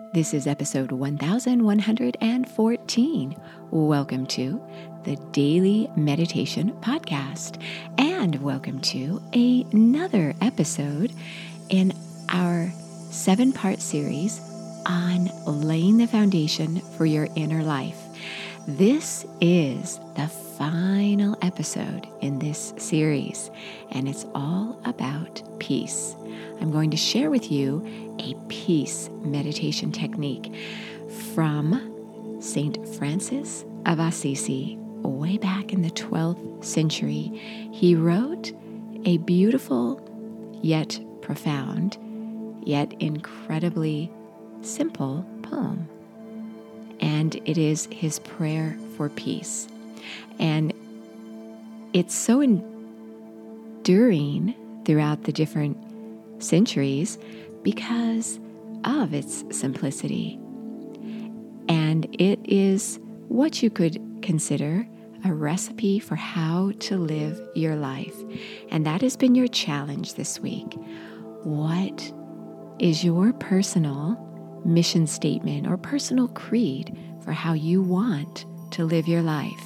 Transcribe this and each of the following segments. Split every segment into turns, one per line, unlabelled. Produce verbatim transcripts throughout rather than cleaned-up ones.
This is episode one thousand one hundred fourteen. Welcome to the Daily Meditation Podcast, and welcome to another episode in our seven-part series on laying the foundation for your inner life. This is the final episode in this series, and it's all about peace. I'm going to share with you a peace meditation technique from Saint Francis of Assisi way back in the twelfth century. He wrote a beautiful yet profound yet incredibly simple poem, and it is his prayer for peace. And it's so enduring throughout the different centuries because of its simplicity. And it is what you could consider a recipe for how to live your life. And that has been your challenge this week. What is your personal mission statement or personal creed for how you want to live your life?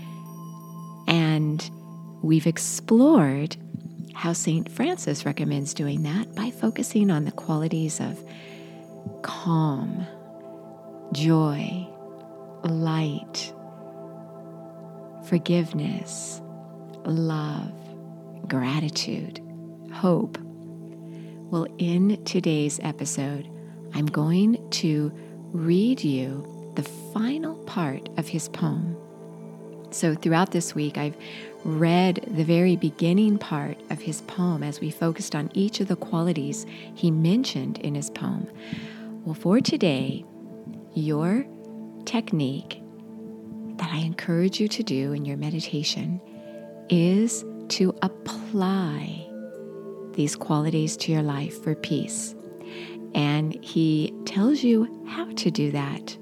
And we've explored how Saint Francis recommends doing that by focusing on the qualities of calm, joy, light, forgiveness, love, gratitude, hope. Well, in today's episode, I'm going to read you the final part of his poem. So throughout this week, I've read the very beginning part of his poem as we focused on each of the qualities he mentioned in his poem. Well, for today, your technique that I encourage you to do in your meditation is to apply these qualities to your life for peace. And he tells you how to do that,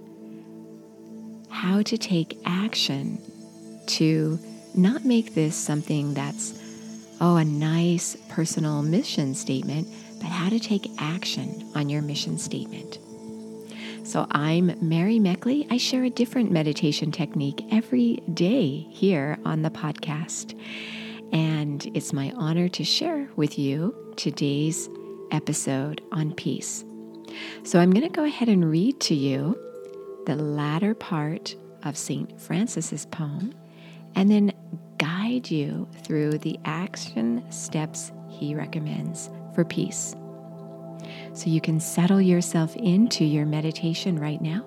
how to take action to not make this something that's, oh, a nice personal mission statement, but how to take action on your mission statement. So I'm Mary Meckley. I share a different meditation technique every day here on the podcast. And it's my honor to share with you today's episode on peace. So I'm going to go ahead and read to you the latter part of Saint Francis's poem, and then guide you through the action steps he recommends for peace. So you can settle yourself into your meditation right now.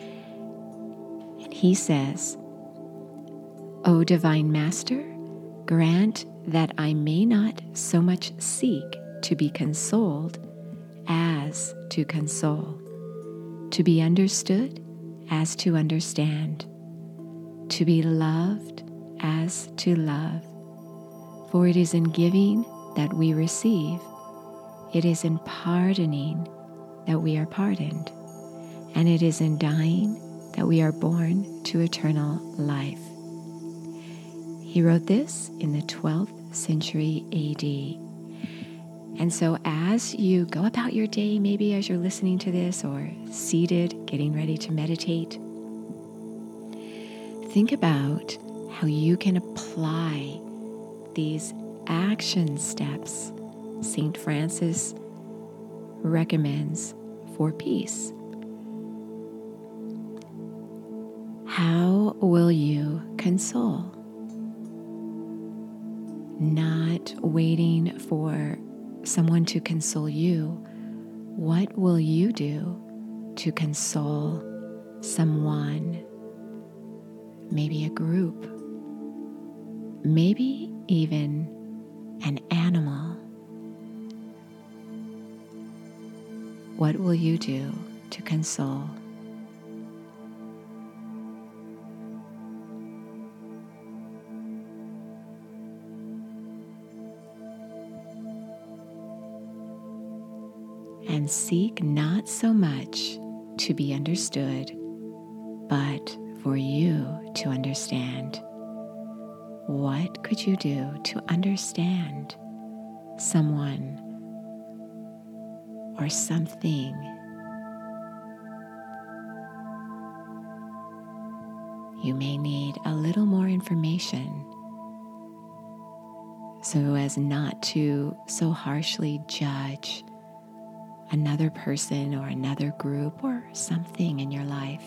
And he says, O Divine Master, grant that I may not so much seek to be consoled as to console, to be understood as to understand, to be loved as to love. For it is in giving that we receive, it is in pardoning that we are pardoned, and it is in dying that we are born to eternal life. He wrote this in the twelfth century A D. And so as you go about your day, maybe as you're listening to this or seated, getting ready to meditate, think about how you can apply these action steps Saint Francis recommends for peace. How will you console? Not waiting for someone to console you. What will you do to console someone? Maybe a group, maybe even an animal. What will you do to console? And seek not so much to be understood, but for you to understand. What could you do to understand someone or something you may need a little more information so as not to so harshly judge another person or another group or something in your life.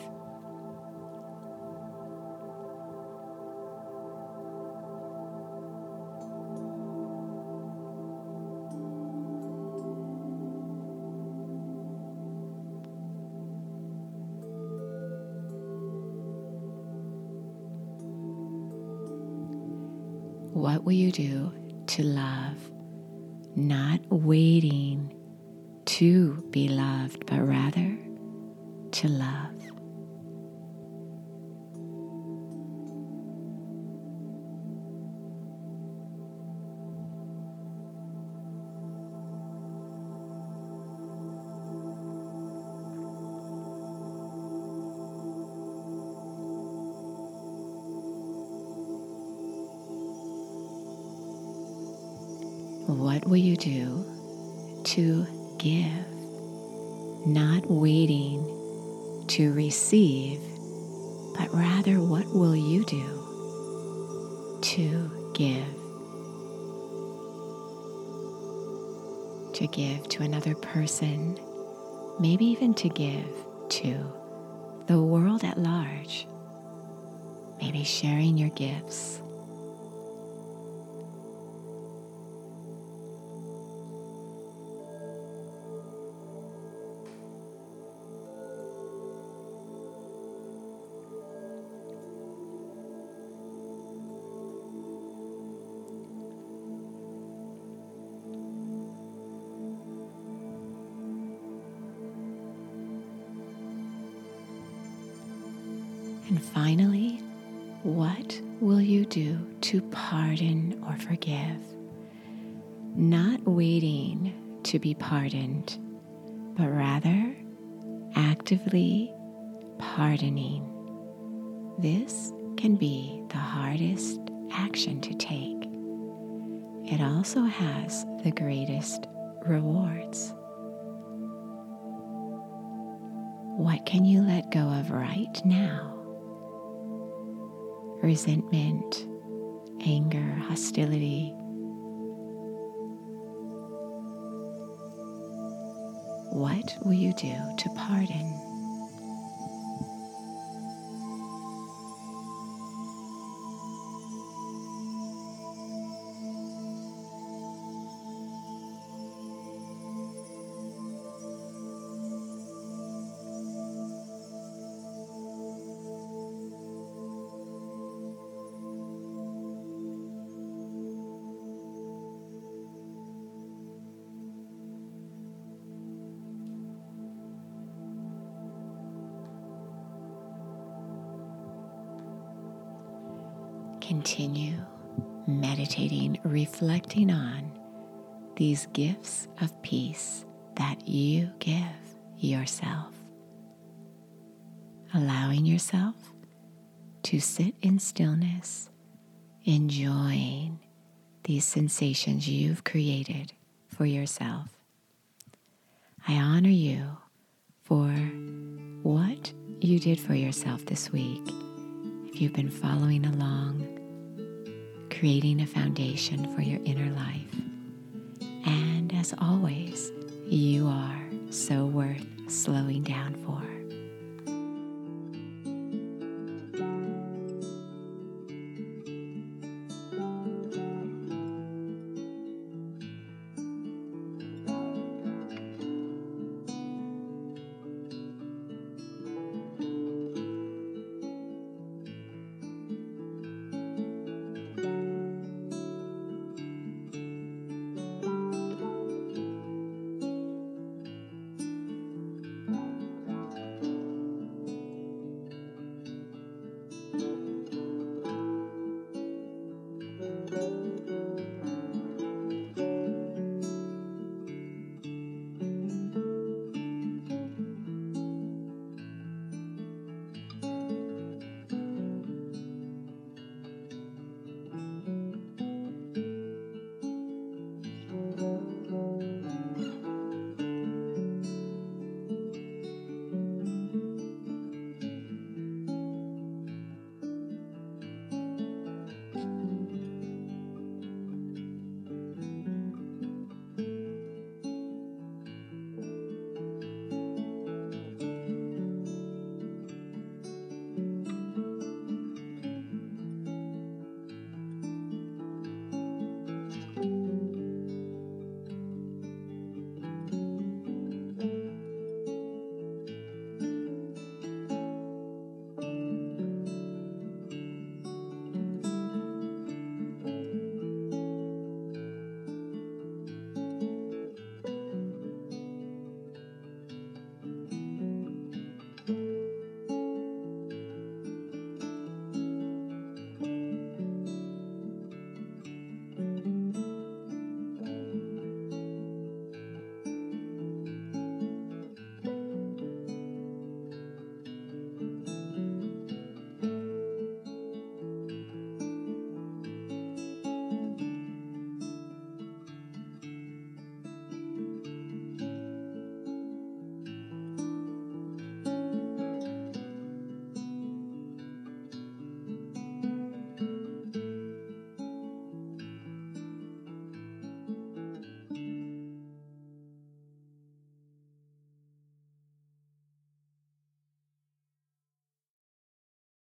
What will you do to love, not waiting to be loved, but rather to love? What will you do to give, not waiting to receive, but rather what will you do to give? To give to another person, maybe even to give to the world at large, maybe sharing your gifts. And finally, what will you do to pardon or forgive? Not waiting to be pardoned, but rather actively pardoning. This can be the hardest action to take. It also has the greatest rewards. What can you let go of right now? Resentment, anger, hostility. What will you do to pardon? Continue meditating, reflecting on these gifts of peace that you give yourself. Allowing yourself to sit in stillness, enjoying these sensations you've created for yourself. I honor you for what you did for yourself this week. If you've been following along, creating a foundation for your inner life. And as always, you are so worth slowing down for.